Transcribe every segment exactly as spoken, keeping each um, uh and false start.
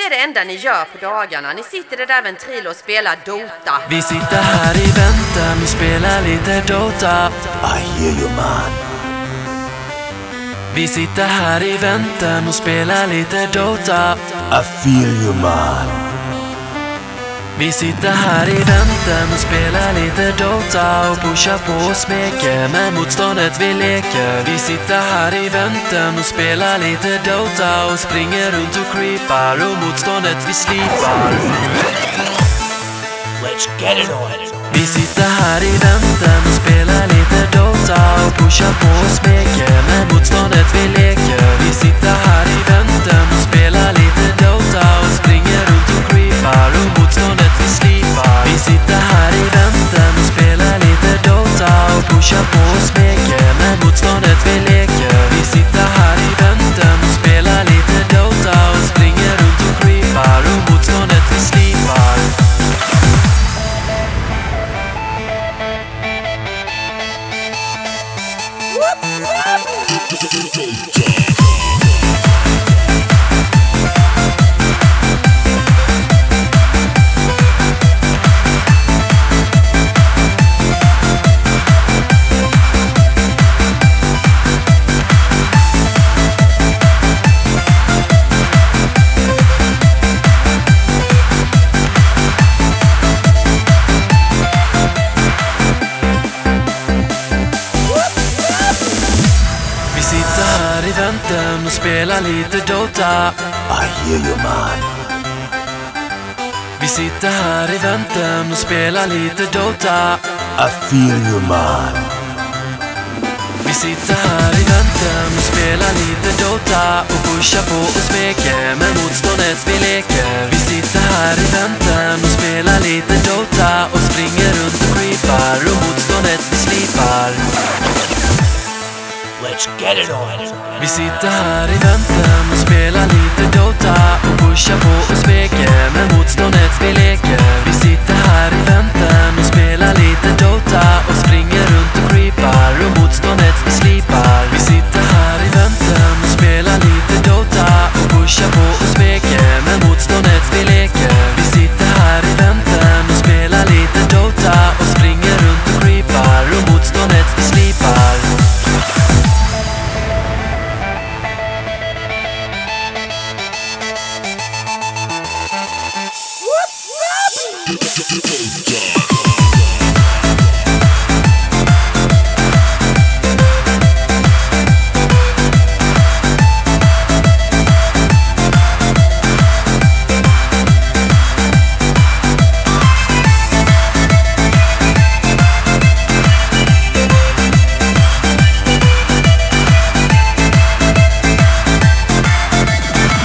Det är det enda ni gör på dagarna. Ni sitter där där Ventrilo och spelar Dota. Vi sitter här i väntan och spelar lite Dota. I hear you man. Vi sitter här i väntan och spelar lite Dota. I feel you man. Vi sitter här i väntan och spelar lite Dota och pushar på och smeker med motståndet vi leker. Vi sitter här i väntan och spelar lite Dota och springer runt och creepar och motståndet vi slipar. Let's get it on. Vi sitter här i väntan och spelar lite Dota och pushar på och smeker med motståndet vi leker. Vi sitter här i väntan och spelar lite Dota och springer runt och creepar och motståndet vi slipar. Vi sitter här i väntan och spelar lite Dota och pushar på och smeker med motståndet vi leker. Vi sitter här i väntan och spelar lite Dota och springer runt och creepar och motståndet vi slipar. Vi sitter här i väntan och spelar lite Dota. I hear you man. Vi sitter här i väntan och spelar lite Dota. I feel you man. Vi sitter här i väntan och spelar lite Dota och pushar på och smeker med motståndet vi leker. Vi sitter här i väntan och spelar lite Dota och springer runt och creepar och motståndet vi slipar. Let's get it on. Vi sitter här i väntan och spelar lite Dota och pushar på och smeker med motståndet vi leker. Vi sitter här i väntan och spelar lite Dota och springer runt och creepar och motståndet vi slipar. Vi sitter här i väntan och spelar lite Dota och pushar på och smeker med motståndet vi leker. Vi sitter här i väntan och spelar lite Dota och springer runt och creepar och motståndet vi slipar.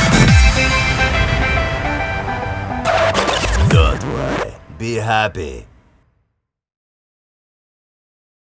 Don't worry. Be happy.